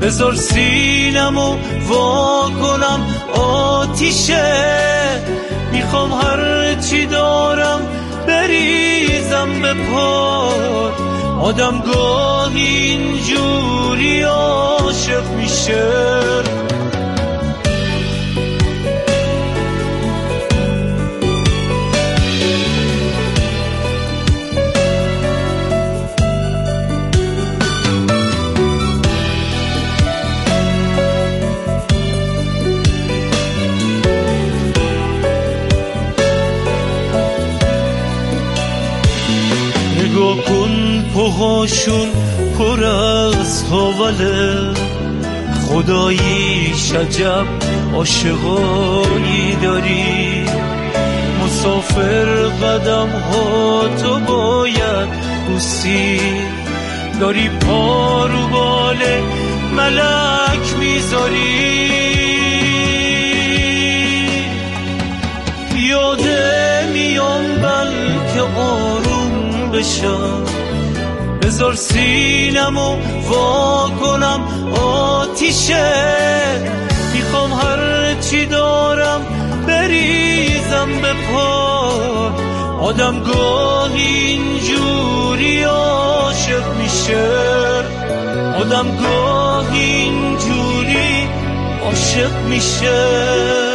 بذار سینمو وا کنم آتیشه، میخوام هر چی دارم بریزم به پای. آدم گاهی اینجوری عاشق میشه. نگاه کن پاهاشون پر از حواله، خدایی عجب عاشقایی داری. مسافر قدم ها تو باید بوسی، داری پا رو بال ملک میذاری. یاده میام بلکه آروم بشم، بذار سینمو وا کنم آتیشه، میخوام هر چی دارم بریزم به پای. آدم گاهی اینجوری عاشق میشه، آدم گاهی اینجوری عاشق میشه.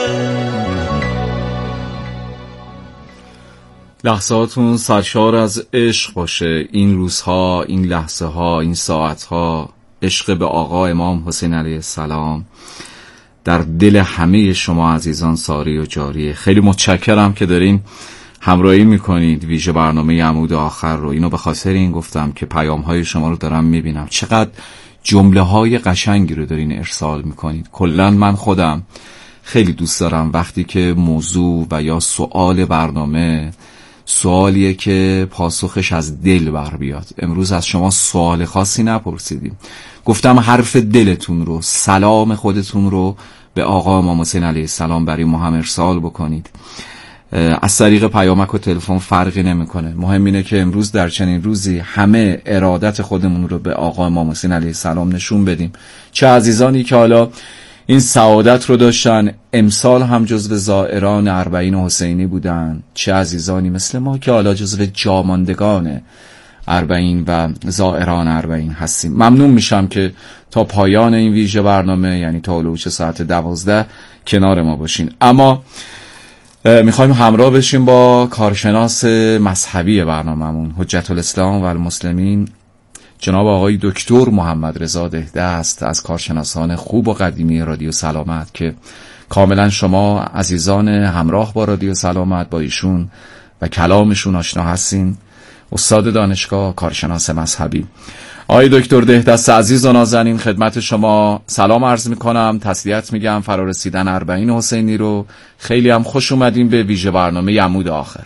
لحظاتون سرشار از عشق باشه. این روزها، این لحظه ها، این ساعت ها، عشق به آقا امام حسین علیه السلام در دل همه شما عزیزان ساری و جاریه. خیلی متشکرم که دارین همراهی میکنید ویژه برنامه عمود آخر رو. اینو به خاطر این گفتم که پیام های شما رو دارم میبینم، چقدر جمله های قشنگی رو دارین ارسال میکنید. کلا من خودم خیلی دوست دارم وقتی که موضوع و یا سوال برنامه سوالیه که پاسخش از دل بر بیاد. امروز از شما سوال خاصی نپرسیدیم، گفتم حرف دلتون رو، سلام خودتون رو به آقا امام حسین علیه السلام برای ما هم ارسال بکنید. از طریق پیامک و تلفن فرقی نمیکنه. مهم اینه که امروز در چنین روزی همه ارادت خودمون رو به آقا امام حسین علیه السلام نشون بدیم. چه عزیزانی که حالا این سعادت رو داشتن امسال هم جزو زائران اربعین حسینی بودن، چه عزیزانی مثل ما که حالا جزو جاماندگان اربعین و زائران اربعین هستیم. ممنون میشم که تا پایان این ویژه برنامه، یعنی تا هلوش ساعت 12 کنار ما باشین. اما میخوایم همراه بشیم با کارشناس مذهبی برنامه‌مون، حجت الاسلام و المسلمین، جناب آقای دکتر محمد رضا دهدست، از کارشناسان خوب و قدیمی رادیو سلامت که کاملا شما عزیزان همراه با رادیو سلامت با ایشون و کلامشون آشنا هستین. استاد دانشگاه، کارشناس مذهبی. آقای دکتر دهدست عزیز و نازنین، خدمت شما سلام عرض میکنم، تسلیت میگم فرارسیدن اربعین حسینی رو. خیلی هم خوش اومدیم به ویژه برنامه عمود آخر.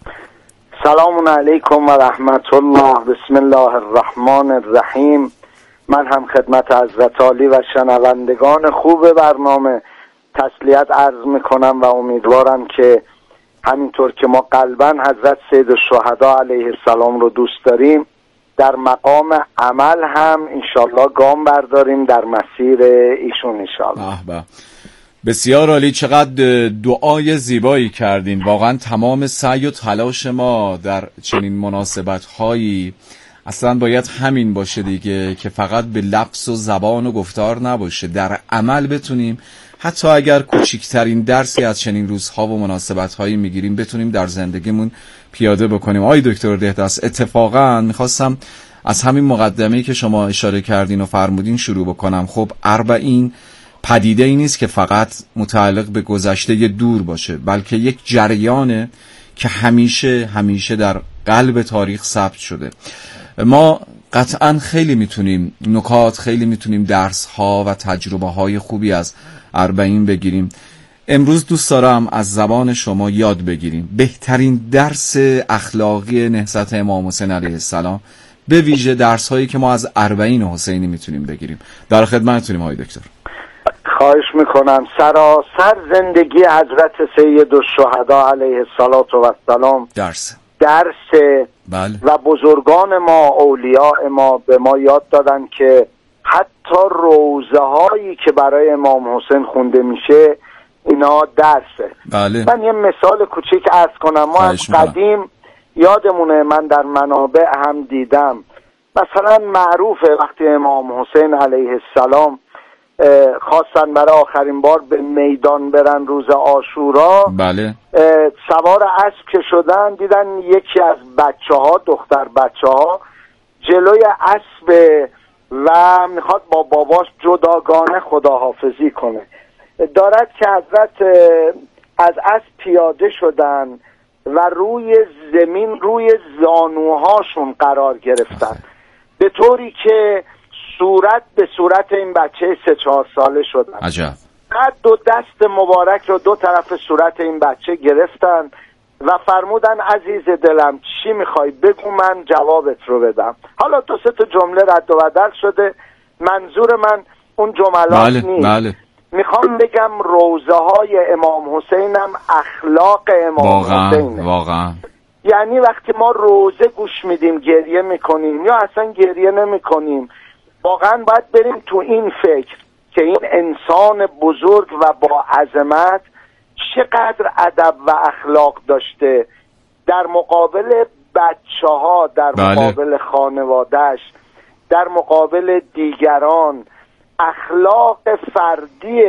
سلام علیکم و رحمت الله. بسم الله الرحمن الرحیم. من هم خدمت حضرت عالی و شنوندگان خوب برنامه تسلیت عرض میکنم و امیدوارم که همینطور که ما قلباً حضرت سید الشهدا علیه السلام رو دوست داریم، در مقام عمل هم انشالله گام برداریم در مسیر ایشون انشالله. بسیار عالی. چقدر دعای زیبایی کردین. واقعا تمام سعی و تلاش ما در چنین مناسبت هایی اصلا باید همین باشه دیگه، که فقط به لفظ و زبان و گفتار نباشه، در عمل بتونیم حتی اگر کوچکترین درسی از چنین روزها و مناسبت هایی میگیریم بتونیم در زندگیمون پیاده بکنیم. آقای دکتر دهدست، اتفاقا میخواستم از همین مقدمه‌ای که شما اشاره کردین و فرمودین شروع بکنم. خب اربعین پدیده ای نیست که فقط متعلق به گذشته دور باشه، بلکه یک جریانه که همیشه در قلب تاریخ ثبت شده. ما قطعا خیلی میتونیم نکات، خیلی میتونیم درس ها و تجربه های خوبی از اربعین بگیریم. امروز دوست دارم از زبان شما یاد بگیریم بهترین درس اخلاقی نهضت امام حسین علیه السلام، به ویژه درس هایی که ما از اربعین حسینی میتونیم بگیریم. در خدمتتونیم آقای دکتر. خواهش میکنم. سراسر زندگی حضرت سید الشهدا علیه السلام درس بله. و بزرگان ما، اولیاء ما به ما یاد دادن که حتی روزه هایی که برای امام حسین خونده میشه اینا درسه. بله. من یه مثال کوچیک عرض کنم. ما از قدیم یادمونه، من در منابع هم دیدم، مثلا معروفه وقتی امام حسین علیه السلام خواستن برای آخرین بار به میدان برن روز عاشورا، بله، سوار اسب که شدن دیدن یکی از بچه‌ها، دختر بچه‌ها جلوی اسب و میخواد با باباش جداگانه خداحافظی کنه. دارد که حضرت از اسب پیاده شدن و روی زمین روی زانوهاشون قرار گرفتن، به طوری که صورت به صورت این بچه 3-4 ساله شدن. عجب. بعد دو دست مبارک رو دو طرف صورت این بچه گرفتن و فرمودن عزیز دلم چی میخوای بگو من جوابت رو بدم. حالا 2-3 جمله رد و بدل شده، منظور من اون جملات نیست. بله. میخوام بگم روزه های امام حسین هم اخلاق امام حسینه. واقعا. یعنی وقتی ما روزه گوش میدیم گریه میکنیم یا اصلا گریه نمیکنیم، واقعا باید بریم تو این فکر که این انسان بزرگ و با عظمت چقدر ادب و اخلاق داشته در مقابل بچه‌ها، در مقابل خانواده‌اش، در مقابل دیگران. اخلاق فردی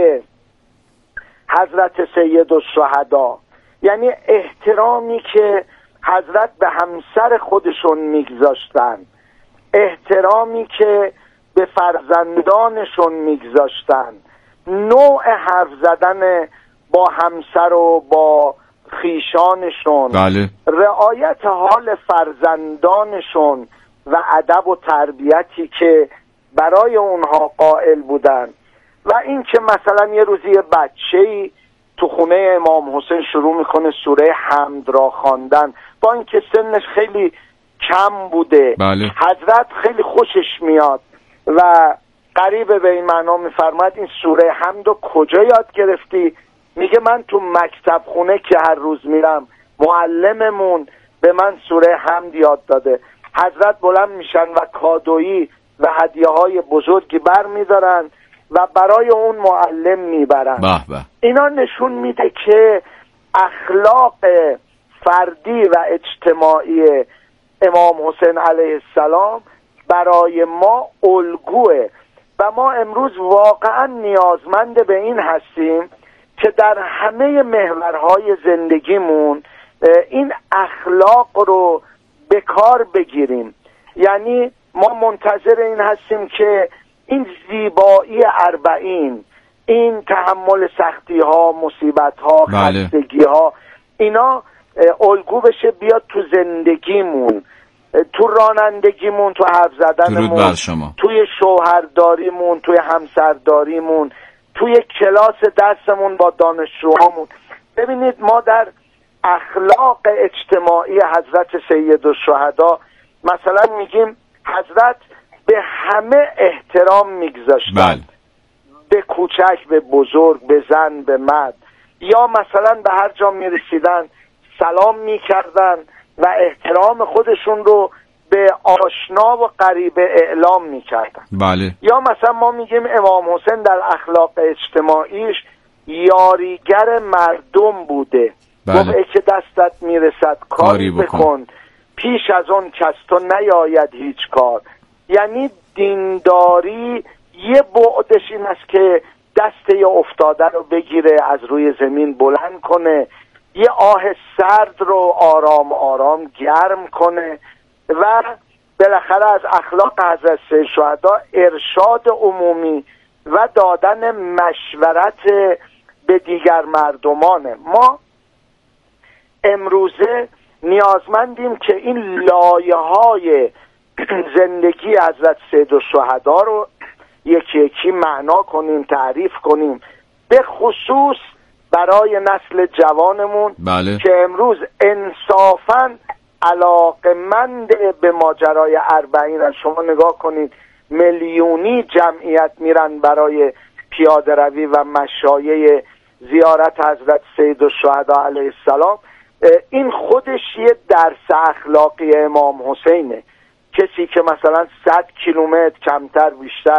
حضرت سید الشهدا، یعنی احترامی که حضرت به همسر خودشون میگذاشتن، احترامی که به فرزندانشون میگذاشتن، نوع حرف زدن با همسر و با خیشانشون، بله. رعایت حال فرزندانشون و ادب و تربیتی که برای اونها قائل بودن. و این که مثلا یه روزی بچه‌ای تو خونه امام حسین شروع میکنه سوره حمد را خواندن، با اینکه سنش خیلی کم بوده. بله. حضرت خیلی خوشش میاد و قریب به این معنا میفرماد این سوره حمد رو کجا یاد گرفتی؟ میگه من تو مکتب خونه که هر روز میرم معلممون به من سوره حمد یاد داده. حضرت بلند میشن و کادویی و هدیه های بزرگی بر میدارن و برای اون معلم میبرن. اینا نشون میده که اخلاق فردی و اجتماعی امام حسین علیه السلام برای ما الگوه و ما امروز واقعا نیازمند به این هستیم که در همه محورهای زندگیمون این اخلاق رو به کار بگیریم. یعنی ما منتظر این هستیم که این زیبایی 40، این تحمل سختی ها، مصیبت ها، خستگی ها، اینا الگو بشه بیاد تو زندگیمون، تو رانندگیمون، تو حرف زدنمون، توی شوهرداریمون، توی همسرداریمون، توی کلاس درسمون با دانشجوهامون. ببینید ما در اخلاق اجتماعی حضرت سید الشهدا مثلا میگیم حضرت به همه احترام میگذاشتن، به کوچک، به بزرگ، به زن، به مرد، یا مثلا به هر جا میرسیدن سلام میکردن و احترام خودشون رو به آشنا و غریبه اعلام میکردن. بله. یا مثلا ما میگیم امام حسین در اخلاق اجتماعیش یاریگر مردم بوده. گفت که دستت میرسد کاری بکن، پیش از اون کس تو نیاید هیچ کار. یعنی دینداری یه بعدش این است که دست یه افتاده رو بگیره، از روی زمین بلند کنه، یه آه سرد رو آرام آرام گرم کنه و بالاخره از اخلاق حضرت سید شهدا ارشاد عمومی و دادن مشورت به دیگر مردمانه. ما امروزه نیازمندیم که این لایه‌های زندگی حضرت سید الشهدا رو یکی یکی معنا کنیم، تعریف کنیم، به خصوص برای نسل جوانمون. بله. که امروز انصافاً علاقمند به ماجرای 40 هست. شما نگاه کنید میلیونی جمعیت میرن برای پیاده روی و مشایع زیارت حضرت سید الشهدا علیه السلام. این خودش یه درس اخلاقی امام حسینه. کسی که مثلا 100 کیلومتر کمتر بیشتر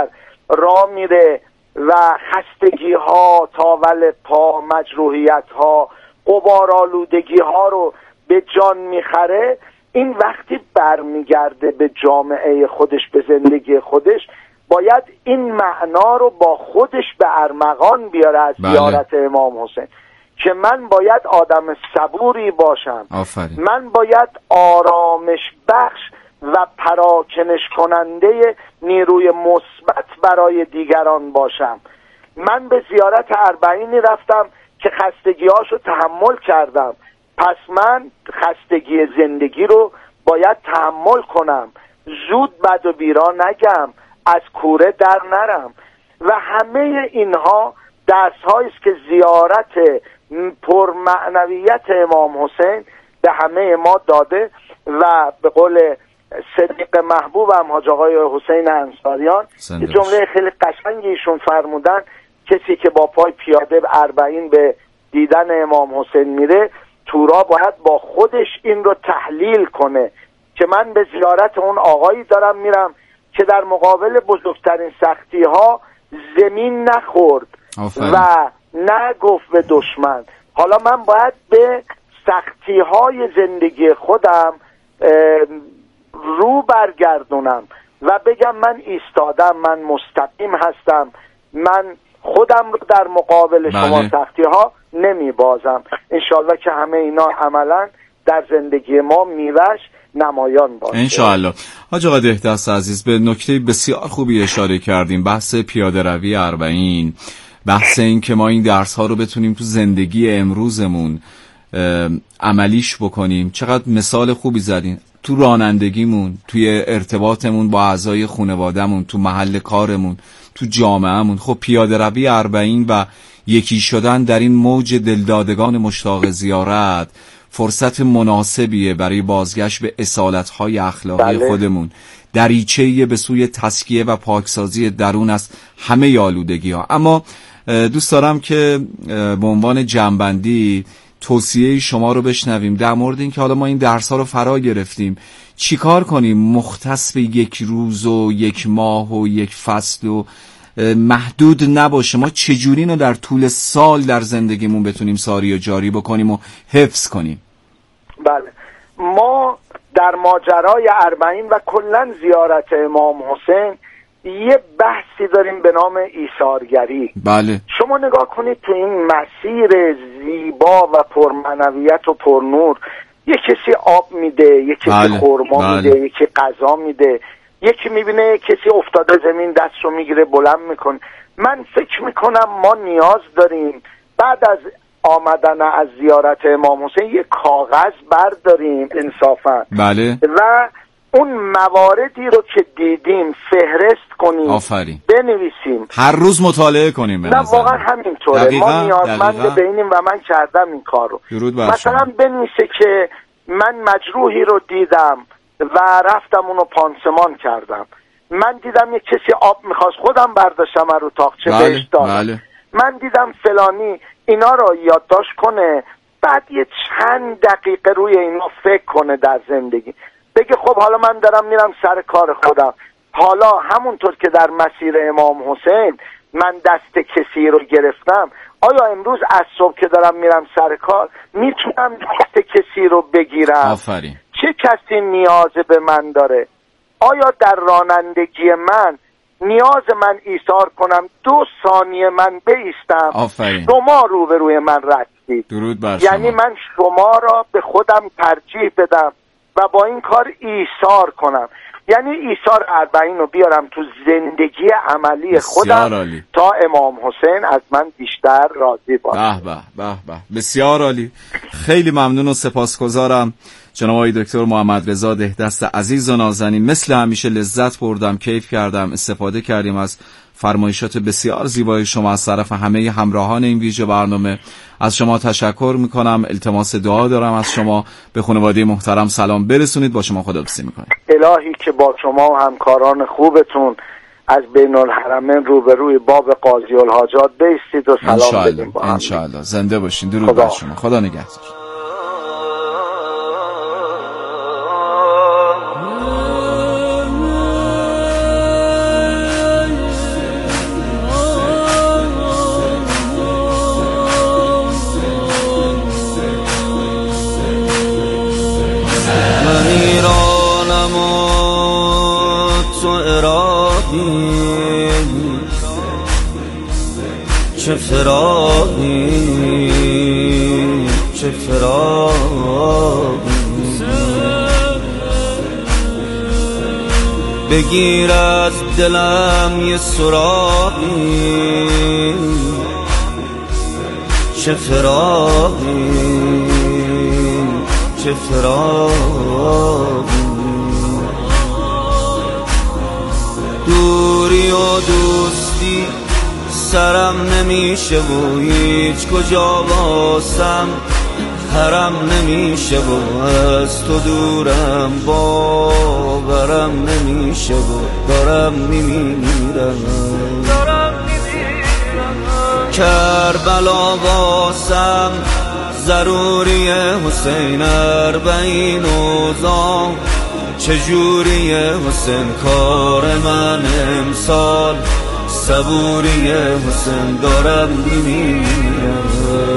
راه میره و خستگی ها، تاول پا، مجروحیت ها، غبارآلودگی ها رو به جان میخره، این وقتی برمیگرده به جامعه خودش، به زندگی خودش، باید این معنا رو با خودش به ارمغان بیاره از زیارت امام حسین که من باید آدم صبوری باشم. آفرین. من باید آرامش بخش و پراکنش کننده نیروی مثبت برای دیگران باشم. من به زیارت اربعینی رفتم که خستگی‌هاشو تحمل کردم، پس من خستگی زندگی رو باید تحمل کنم، زود بد و بیرا نگم، از کوره در نرم. و همه اینها درس‌هایی است که زیارت پرمعنویت امام حسین به همه ما داده و به قول صدیق محبوبم حاج آقای حسین انصاریان یه جمله خیلی قشنگی ایشون فرمودن: کسی که با پای پیاده به اربعین به دیدن امام حسین میره، تورا باید با خودش این رو تحلیل کنه که من به زیارت اون آقایی دارم میرم که در مقابل بزرگترین سختی ها زمین نخورد و نه گفت به دشمن. حالا من باید به سختی های زندگی خودم رو برگردونم و بگم من ایستادم، من مستقیم هستم، من خودم رو در مقابل شما سختی ها نمی بازم. انشالله که همه اینا عملا در زندگی ما میوش نمایان باشه انشالله. حاج آقا دهدست عزیز، به نکته بسیار خوبی اشاره کردیم، بحث پیاده روی اربعین، بحث این که ما این درس ها رو بتونیم تو زندگی امروزمون عملیش بکنیم. چقدر مثال خوبی زدین تو رانندگیمون، توی ارتباطمون با اعضای خانوادهمون، تو محل کارمون، تو جامعهمون. خب پیاده روی اربعین و یکی شدن در این موج دلدادگان مشتاق زیارت فرصت مناسبیه برای بازگشت به اصالت‌های اخلاقی خودمون، دریچه‌ای به سوی تزکیه و پاکسازی درون از همه آلودگی‌ها. اما دوست دارم که به عنوان جمع‌بندی توصیه شما رو بشنویم در مورد این که حالا ما این درس‌ها رو فرا گرفتیم، چیکار کنیم مختص به یک روز و یک ماه و یک فصل و محدود نباشه؟ ما چجوری اینو در طول سال در زندگیمون بتونیم ساری و جاری بکنیم و حفظ کنیم؟ بله، ما در ماجرای اربعین و کلن زیارت امام حسین یه بحثی داریم به نام ایثارگری. بله. شما نگاه کنید تو این مسیر زیبا و پرمعنویت و پرنور، یه کسی آب میده، یه کسی خرما میده، یکی غذا میده، یکی میبینه کسی افتاده زمین دست رو میگیره بلند میکنه. من فکر میکنم ما نیاز داریم بعد از آمدن از زیارت امام حسین یه کاغذ برداریم انصافا. بله. و اون مواردی رو که دیدیم فهرست کنیم. آفرین. بنویسیم، هر روز مطالعه کنیم. نه واقعا همینطوره. ما نیازمند به اینیم و من کردم این کار رو. مثلا بنویسه که من مجروحی رو دیدم و رفتم اونو پانسمان کردم. من دیدم یک کسی آب میخواست، خودم برداشتم رو تاقچه بهش دادم. من دیدم فلانی، اینا رو یادداشت کنه، بعد یه چند دقیقه روی اینا فکر کنه در زندگی، بگه خب حالا من دارم میرم سر کار خودم، حالا همونطور که در مسیر امام حسین من دست کسی رو گرفتم، آیا امروز از صبح که دارم میرم سر کار میتونم دست کسی رو بگیرم؟ آفرین. چه کسی نیاز به من داره؟ آیا در رانندگی من نیاز من ایثار کنم 2 ثانیه من بایستم؟ آفرین. شما روبروی من رسید، درود بر شما. یعنی من شما را به خودم ترجیح بدم و با این کار ایثار کنم، یعنی ایثار اربعین رو بیارم تو زندگی عملی خودم تا امام حسین از من بیشتر راضی باشه. به به به به، بسیار عالی. خیلی ممنون و سپاسگزارم جناب آقای دکتر محمد رضا دهدست عزیز و نازنین. مثل همیشه لذت بردم، کیف کردم، استفاده کردیم از فرمایشات بسیار زیبای شما. از طرف همه همراهان این ویژه برنامه از شما تشکر میکنم. التماس دعا دارم از شما، به خانواده محترم سلام برسونید. با شما خداحافظی میکنم. الهی که با شما و همکاران خوبتون از بین الحرمین روبروی باب قاضی الحاجات بیستید و سلام بدیم. انشاءالله. زنده باشین. درود بر شما. خدا نگهدار. چه فراقی چه فراقی بگیر از دلم یه سراغی چه فراقی چه فراقی دوری و دوستی سرم نمیشه و هیچ کجا واسم حرم نمیشه و از تو دورم باورم نمیشه و دارم میمیرم کربلا واسم ضروریه حسین اربعین اوزام چجوریه حسین کار من امسال صبوریه حسین دارم میمیرم.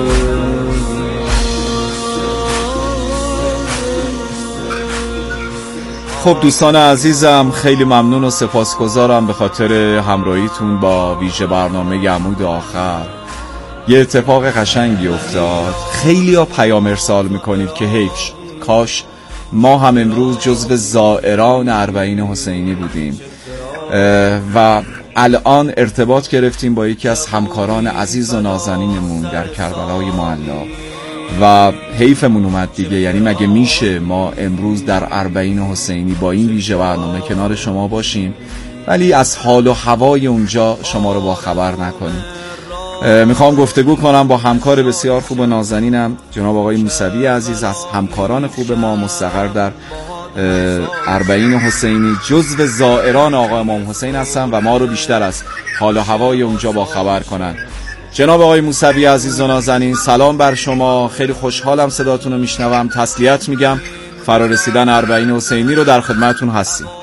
خب دوستان عزیزم، خیلی ممنون و سپاسگزارم به خاطر همراهیتون با ویژه برنامه عمود آخر. یه اتفاق قشنگی افتاد. خیلی ها پیام ارسال میکنید که حیف کاش ما هم امروز جزو زائران اربعین حسینی بودیم و الان ارتباط گرفتیم با یکی از همکاران عزیز و نازنینمون در کربلای معلی و حیفمون اومد دیگه. یعنی مگه میشه ما امروز در اربعین حسینی با این ویژه برنامه کنار شما باشیم ولی از حال و هوای اونجا شما رو با خبر نکنیم. میخوام گفتگو کنم با همکار بسیار خوب و نازنینم جناب آقای موسوی عزیز، از همکاران خوب ما، مستقر در اربعین حسینی، جزو زائران آقا امام حسین هستن و ما رو بیشتر از حال و هوای اونجا با خبر کنن. جناب آقای موسوی عزیز و نازنین، سلام بر شما. خیلی خوشحالم صداتون رو میشنوم. تسلیت میگم، فرارسیدن اربعین حسینی رو در خدمتون هستیم. بسم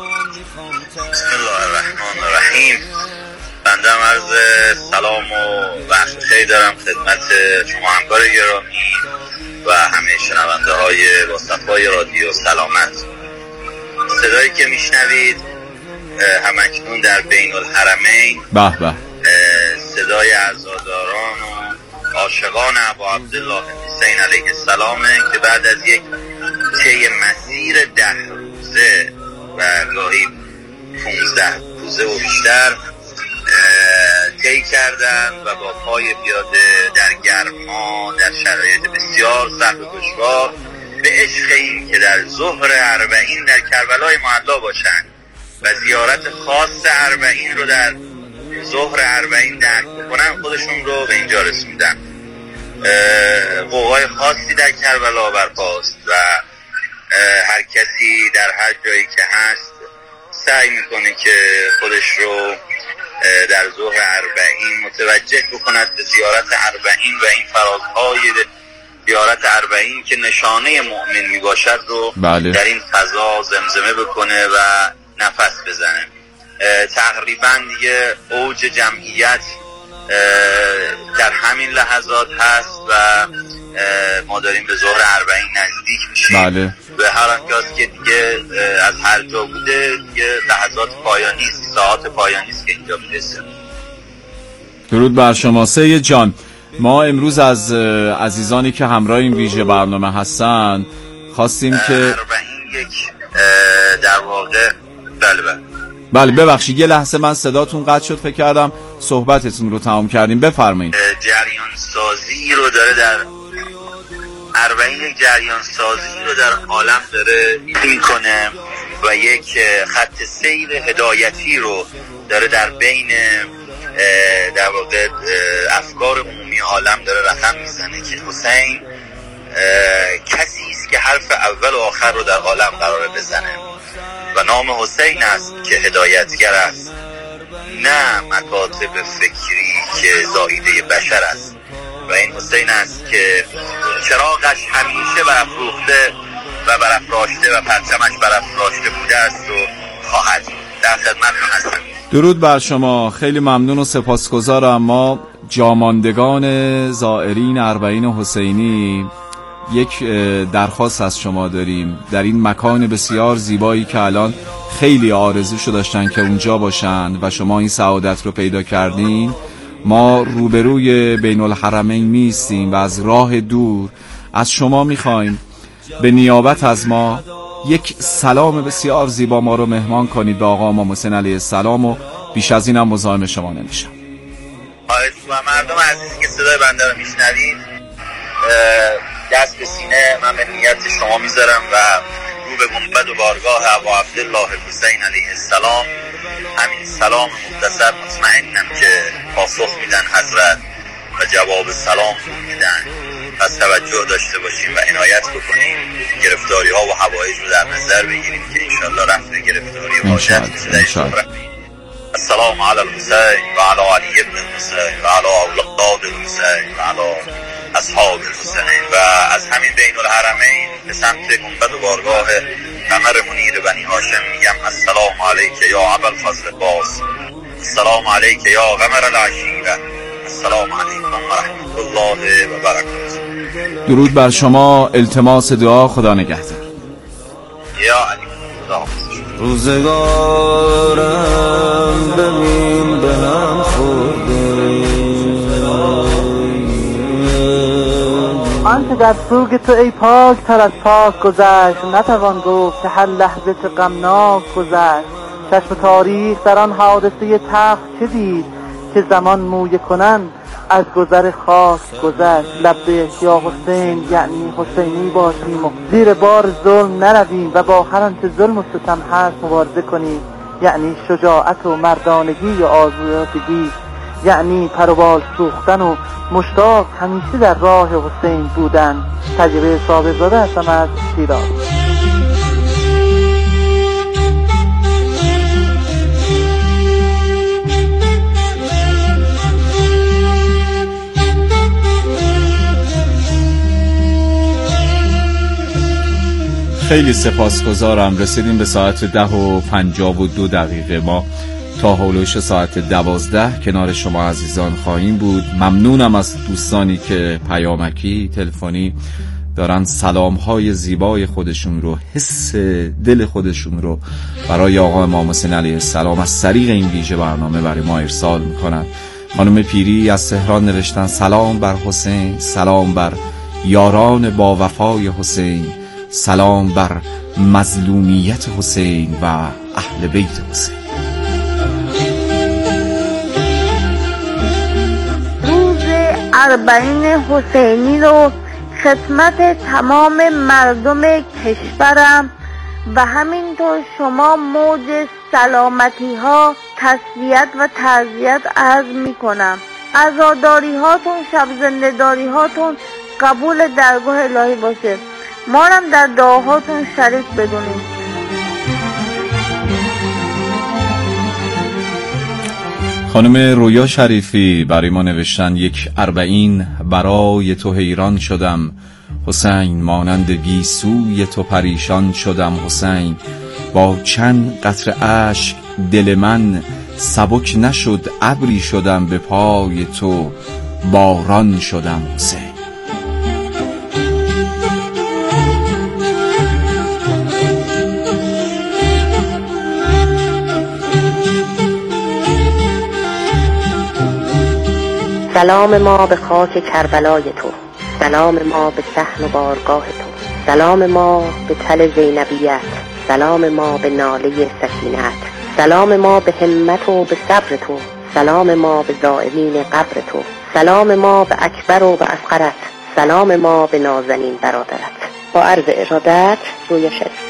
الله الرحمن الرحیم. بنده عرض سلام و وقت خیلی دارم خدمت شما همکار گرامی و همه شنونده های با صفای رادیو سلامت. صدایی که میشنوید همکنون در بین الحرمین به به صدای عزاداران و عاشقان ابا عبدالله حسین علیه السلام که بعد از یک طی مسیر 10 روزه و گاهی 15 روزه و بیشتر طی کردند و با پای پیاده در گرما در شرایط بسیار سخت و دشوار به عشق این که در ظهر اربعین در کربلای معلی باشند و زیارت خاص اربعین رو در ظهر اربعین درک بکنن خودشون رو به اینجا رسوندن. قوقای خاصی در کربلا برپاست و هر کسی در هر جایی که هست سعی میکنه که خودش رو در ظهر اربعین متوجه بکند به زیارت اربعین و این فرازهای زیارت اربعین که نشانه مؤمن میباشد رو بله. در این فضا زمزمه بکنه و نفس بزنه. تقریبا دیگه اوج جمعیت در همین لحظات هست و ما داریم به ظهر اربعین نزدیک میشیم. بله. به هر انگاز که دیگه از هر جا بوده دیگه لحظات پایانی است، ساعات پایانی است که اینجا میرسه. درود بر شما سید جان. ما امروز از عزیزانی که همراه این ویژه برنامه هستن خواستیم که اربعین یک در واقع بله ببخشید یه لحظه من صداتون قطع شد، فکر کردم صحبتتون رو تمام کردیم. بفرمایید. جریان سازی رو داره در اربعین، یک جریان سازی رو در عالم داره میکنه و یک خط سیر هدایتی رو داره در بین در واقع افکار عمومی عالم داره رقم میزنه که حسین کسی است که حرف اول و آخر رو در عالم قراره بزنه و نام حسین است که هدایتگر است، نه مکاتب فکری که زائیده بشر است. و این حسین است که چراغش همیشه برافروخته و برافراشته و پرچمش برافراشته بوده است و خواهد. در خدمتتون هستم. درود بر شما، خیلی ممنون و سپاسگزارم. ما جاماندگان زائرین اربعین حسینی یک درخواست از شما داریم. در این مکان بسیار زیبایی که الان خیلی آرزوشو داشتن که اونجا باشن و شما این سعادت رو پیدا کردین، ما روبروی بین الحرمین میستیم و از راه دور از شما میخوایم به نیابت از ما یک سلام بسیار زیبا ما رو مهمان کنید به آقا امام حسین علیه السلام و بیش از اینم مزاحم شما نمیشم. و مردم عزیزی که صدای بنده رو میشنوید، دست به سینه من به نیت شما میذارم و رو به گنبد و بارگاه ابا عبدالله حسین علیه السلام همین سلام مختصر مطمئنم که پاسخ میدن حضرت و جواب سلام میدن. پس توجه داشته باشیم و عنایت بکنیم، گرفتاری ها و حوایج رو در نظر بگیریم که انشالله رفع گرفتاری حاجت میشه در این السلام علی الحسین و علی علی ابن الحسین و علی اولاد الحسین و علی اصحاب الحسین. و از همین بین الحرمین به سمت گنبد و بارگاه قمر منیر بنی هاشم میگم السلام علیک یا ابا الفضل باز، السلام علیک یا قمر العشیره، السلام علیکم و رحمت الله و برکاته. درود بر شما، التماس دعا، خدا نگهدار. یا علی خدا. روزگارم ببین به هم خورده، آنچه در سوگ تو ای پاک تر از پاک گذشت، نتوان گفت که هر لحظه چه غمناک گذشت. چشم تاریخ در آن حادثه تلخ چه دید که زمان مویه کنن از گذر خاک گذشت. لبیک یا حسین یعنی حسینی باشیم و زیر بار ظلم نرویم و با هر آنچه ظلم و ستم هست مبارزه کنیم، یعنی شجاعت و مردانگی و آزادگی، یعنی پروبال سوختن و مشتاق همیشه در راه حسین بودن. تجربه صابر زاده هستم از شیراز. خیلی سپاسگزارم. رسیدیم به ساعت 10:52. ما تا هولوش ساعت 12 کنار شما عزیزان خواهیم بود. ممنونم از دوستانی که پیامکی، تلفنی دارن سلام‌های زیبای خودشون رو، حس دل خودشون رو برای آقا امام حسین علیه السلام از طریق این ویژه برنامه برای ما ارسال میکنن. خانم پیری از تهران نوشتن سلام بر حسین، سلام بر یاران با وفای حسین، سلام بر مظلومیت حسین و اهل بیت حسین. روز اربعین حسینی رو خدمت تمام مردم کشورم و همینطور شما موج سلامتی ها، تسلیت و تعزیت عرض می کنم. عزاداری هاتون، شب زنده‌داری هاتون قبول درگاه الهی باشه. ما هم در دعاهاتون شریک بدونیم. خانم رویا شریفی برای ما نوشتن یک اربعین برای تو حیران شدم حسین، مانند گیسوی تو پریشان شدم حسین، با چند قطره اشک دل من سبک نشد، ابری شدم به پای تو باران شدم حسین. سلام ما به خاک کربلای تو، سلام ما به صحن و بارگاه تو، سلام ما به تل زینبیت، سلام ما به ناله سکینت، سلام ما به همت و به صبر تو، سلام ما به زائرین قبر تو، سلام ما به اکبر و به اصغرت، سلام ما به نازنین برادرت. با عرض ارادت، رویا شریفی.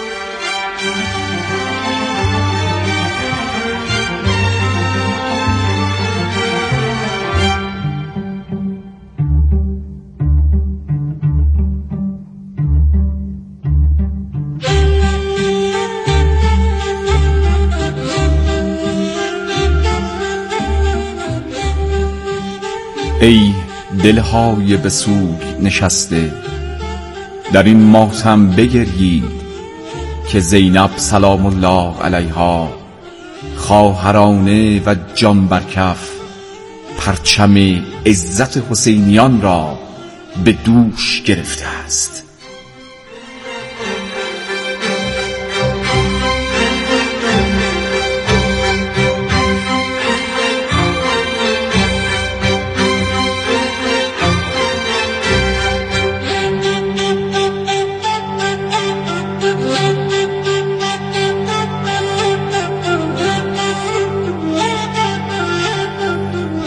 ای دلهای به سوگ نشسته، در این ماتم بگریید که زینب سلام الله علیها خواهرانه و جان بر کف پرچم عزت حسینیان را به دوش گرفته است.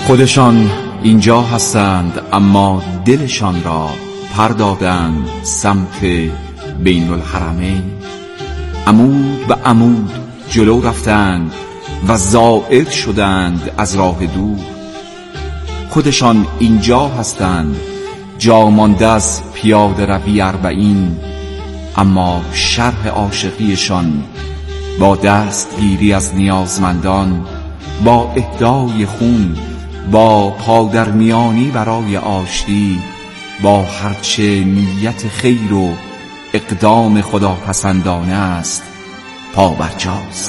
خودشان اینجا هستند اما دلشان را پردادند سمت بین الحرمین. عمود به عمود جلو رفتند و زائر شدند از راه دور. خودشان اینجا هستند جا مانده از پیاده روی 40، اما شرح عاشقیشان با دستگیری از نیازمندان، با اهدای خون، با پادرمیانی برای آشتی، با هرچه نیت خیر و اقدام خداپسندانه است پابرجاست.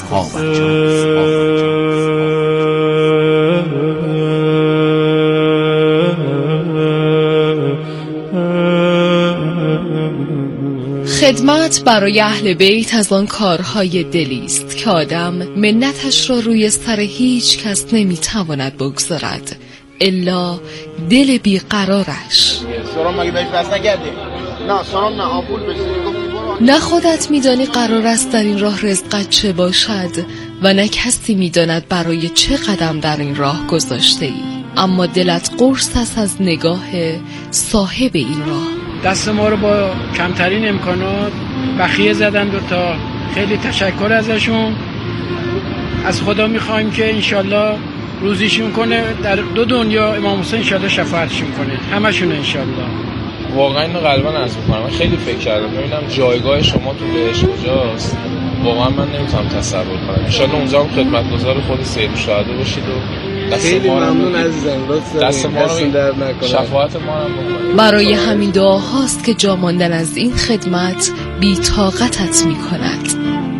خدمت برای اهل بیت از آن کارهای دلی است که آدم منتش را روی سر هیچ کس نمیتواند بگذارد الا دل بیقرارش. سرم مگه بهش بس نکردی؟ نه سرم نه، آمپول بشتی. نه خودت میدانی قرار است در این راه رزقت چه باشد و نه کسی میداند برای چه قدم در این راه گذاشته ای، اما دلت قرص است از نگاه صاحب این راه. دست ما رو با کمترین امکانات بخیه زدن تا خیلی تشکر ازشون. از خدا میخوایم که انشالله روزیشون کنه در 2 دنیا، امام حسین انشالله شفاعتشون کنه همشون انشالله. واقعا اینو قلبا عرض می‌کنم، من خیلی فکر کردم ببینم جایگاه شما تو بهشت کجاست. واقعا من نمیتونم تصور کنم. انشالله اونجا هم خدمتگزار خود سید الشهدا باشید و خیلی ممنون عزیزم، دست ما رو در نکنه، شفاعت ما رو بکنه. برای همین دعاهاست که جا ماندن از این خدمت بی طاقتت می‌کند.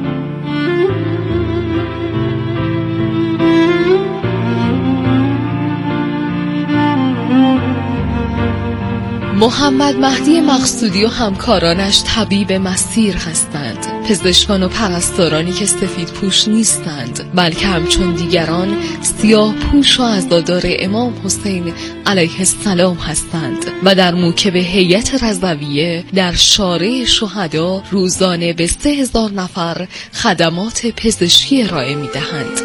محمد مهدی مقصودی و همکارانش طبیب مسیر هستند، پزشکان و پرستارانی که سفید پوش نیستند بلکه همچون دیگران سیاه پوش و عزادار امام حسین علیه السلام هستند و در موکب هیئت رضویه در شارع شهدا روزانه به 3000 نفر خدمات پزشکی ارائه می‌دهند.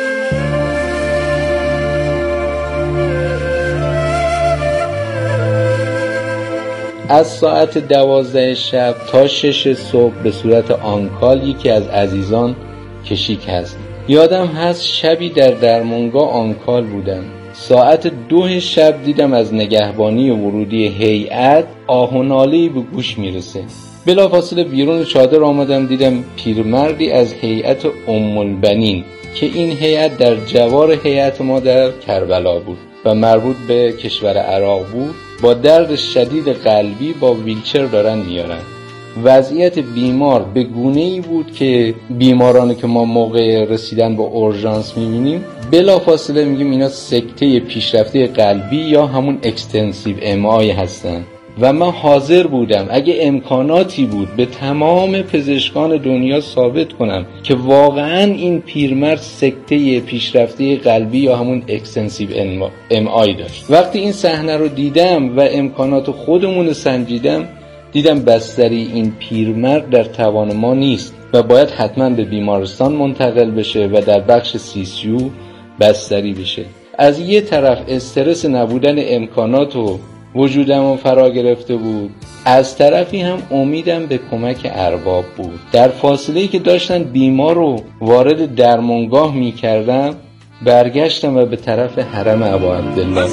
از ساعت 12 شب تا 6 صبح به صورت آنکال یکی از عزیزان کشیک هست. یادم هست شبی در درمانگاه آنکال بودم. ساعت 2 شب دیدم از نگهبانی ورودی هیئت آه و ناله‌ای به گوش میرسه. بلافاصله بیرون چادر آمدم، دیدم پیرمردی از هیئت ام البنین که این هیئت در جوار هیئت ما در کربلا بود و مربوط به کشور عراق بود، با درد شدید قلبی با ویلچر دارن میارن. وضعیت بیمار به گونه‌ای بود که بیمارانی که ما موقع رسیدن به اورژانس میبینیم بلافاصله میگیم اینا سکته پیشرفته قلبی یا همون اکستنسیو MI هستن. و من حاضر بودم اگه امکاناتی بود به تمام پزشکان دنیا ثابت کنم که واقعا این پیرمرد سکته پیشرفته قلبی یا همون اکستنسیو MI داشت. وقتی این صحنه رو دیدم و امکانات خودمون سنجیدم، دیدم بستری این پیرمرد در توان ما نیست و باید حتما به بیمارستان منتقل بشه و در بخش CCU بستری بشه. از یه طرف استرس نبودن امکانات و وجودم فرا گرفته بود، از طرفی هم امیدم به کمک ارباب بود. در فاصله‌ای که داشتن بیمار رو وارد درمانگاه می کردم برگشتم و به طرف حرم ابا عبدالله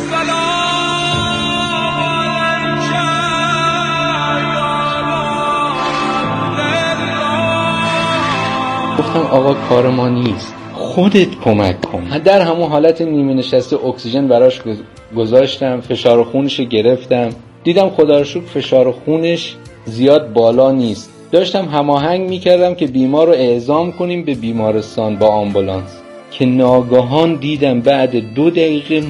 گفتم آقا کار ما نیست، خودت کمک کن. در همون حالت نیمه نشسته اکسیژن براش گذاشتم، فشار خونش گرفتم، دیدم خدا رو شکر فشار خونش زیاد بالا نیست. داشتم هماهنگ میکردم که بیمار رو اعزام کنیم به بیمارستان با آمبولانس که ناگهان دیدم بعد 2 دقیقه